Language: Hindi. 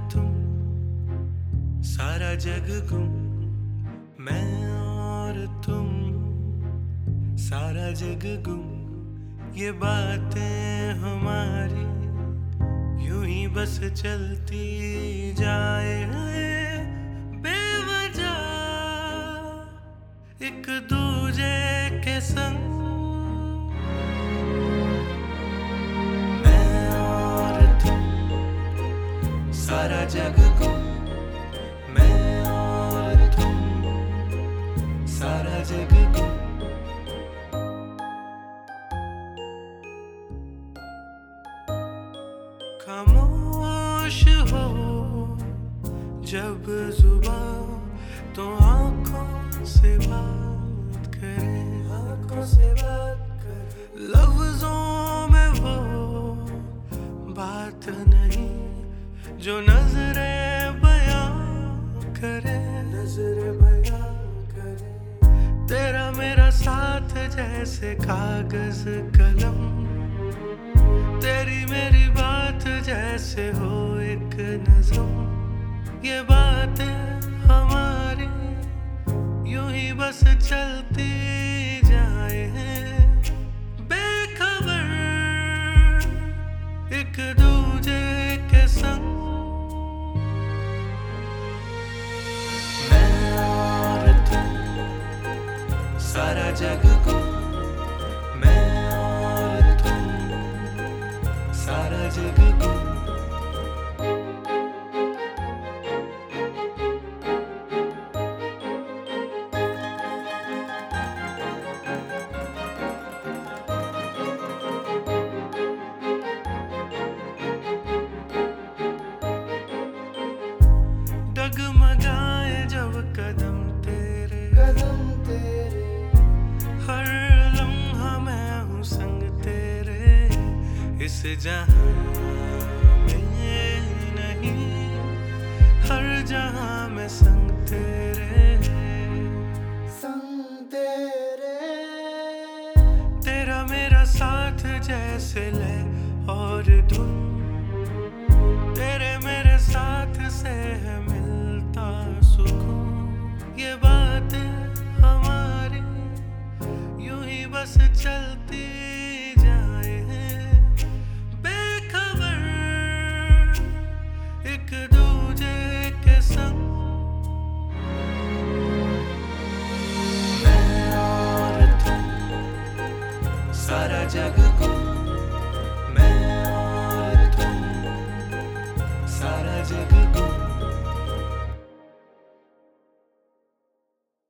तुम, सारा जग गुम, मैं और तुम, सारा जग गुम। ये बातें हमारी यूं ही बस चलती जाए बेवजह, एक दूजे के संग। मैं और तुम, सारा जग गुम, मैं और तुम, सारा जग गुम। खामोश हो जब जुबान तो आंखों से बात करे, आंखों से बात करे। लफ्जों में वो बात नहीं जो नजरें बयां करे, नजरें बयां करे। तेरा मेरा साथ जैसे कागज कलम, तेरी मेरी बात जैसे हो एक नज़म। ये बातें हमारी यूं ही बस चलती जाए बेखबर, एक दूजे के संग। मैं और तुम, सारा जग गुम, मैं और तुम, सारा जग गुम। डगमगाए जब कदम तेरे, हर लम्हा मैं हूँ संग तेरे। इस जहां में नहीं, हर जहां में संग तेरे, संग तेरे। तेरा मेरा साथ जैसे ले और धुन, तेरे मेरे साथ से है मिलता सुकून। ये बातें हमारी यूं ही बस चलती जाए बेखबर, एक दूजे के संग। मैं और तुम, सारा जग गुम, मैं और तुम, सारा जग गुम।